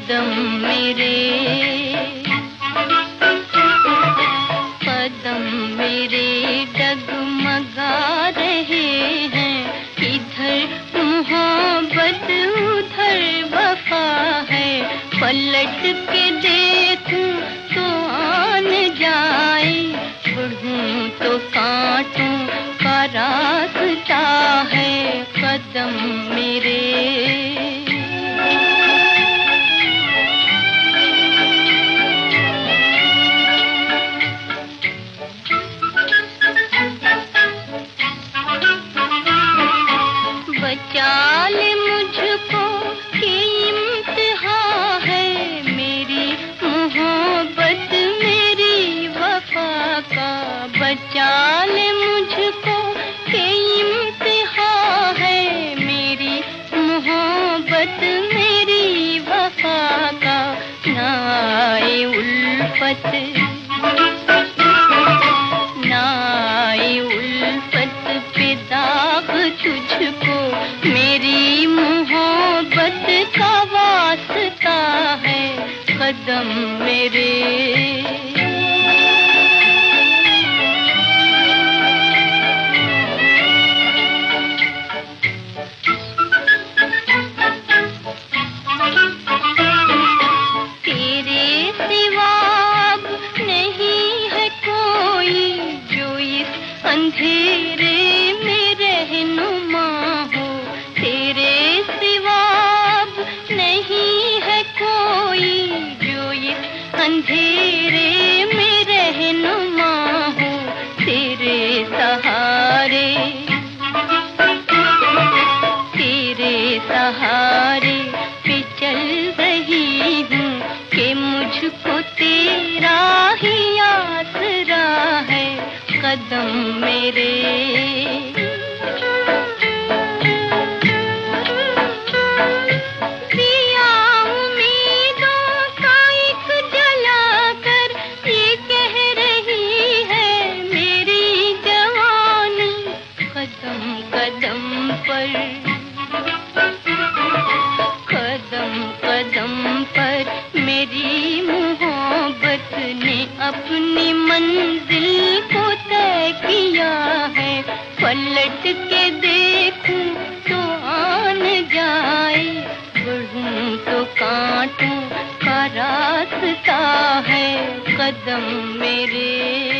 कदम मेरे, कदम मेरे डगमगा रहे हैं। इधर मोहब्बत उधर वफा है, पलट के देखूं तो आन जाए, बढ़ूं तो कांटों का रास्ता है। कदम मेरे, बचा ले मुझको कि इम्तिहान है मेरी मोहब्बत मेरी वफा का। बचा ले मुझको कि इम्तिहान है मेरी मोहब्बत मेरी वफा का। ना आए उल्फत, ना आए उल्फत पे दाग तुझको, मेरी मोहब्बत का वास्ता है। कदम मेरे, तेरे सिवा अब नहीं है कोई जो इस अंधेरे में रहनुमा हो। तेरे सिवा अब नहीं है कोई जो इस अंधेरे में रहनुमा हो। तेरे सहारे, तेरे सहारे पे चल रही हूँ कि मुझको तेरा ही आसरा है। कदम मेरे, दिया उम्मीदों का एक जलाकर, ये कह रही है मेरी जवानी। कदम कदम पर, कदम कदम पर मेरी मोहब्बत ने अपनी मंजिल को तय किया है। पलट के देखूं तो आन जाए, बढ़ूं तो कांटों का रास्ता है। कदम मेरे।